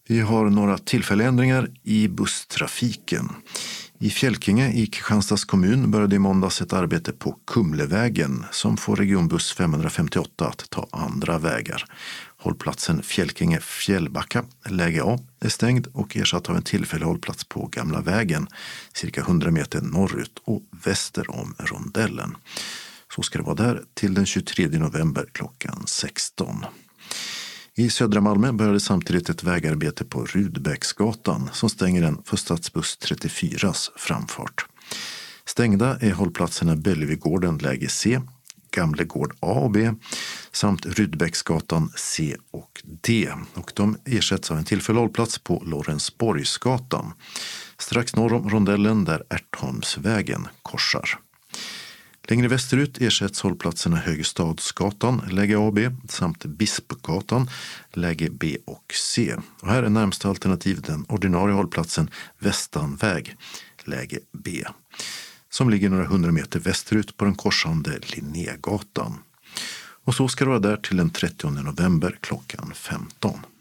Vi har några tillfälliga ändringar i busstrafiken. I Fjälkinge i Kristianstads kommun började i måndags ett arbete på Kumlevägen som får regionbuss 558 att ta andra vägar. Hållplatsen Fjälkinge Fjällbacka, läge A, är stängd och ersatt av en tillfällig hållplats på Gamla vägen, cirka 100 meter norrut och väster om rondellen. Så ska det vara där till den 23 november klockan 16. I södra Malmö började samtidigt ett vägarbete på Rudbäcksgatan som stänger den för stadsbuss 34s framfart. Stängda är hållplatserna Bellevigården läge C, Gamlegård A och B samt Rudbäcksgatan C och D. Och de ersätts av en tillfällig hållplats på Lorensborgsgatan strax norr om rondellen där Ärtholmsvägen korsar. Längre västerut ersätts hållplatserna Högestadsgatan, läge A och B, samt Bispgatan, läge B och C. Och här är närmsta alternativ den ordinarie hållplatsen Västanväg, läge B, som ligger några 100 meter västerut på den korsande Linnégatan. Och så ska det vara där till den 30 november klockan 15.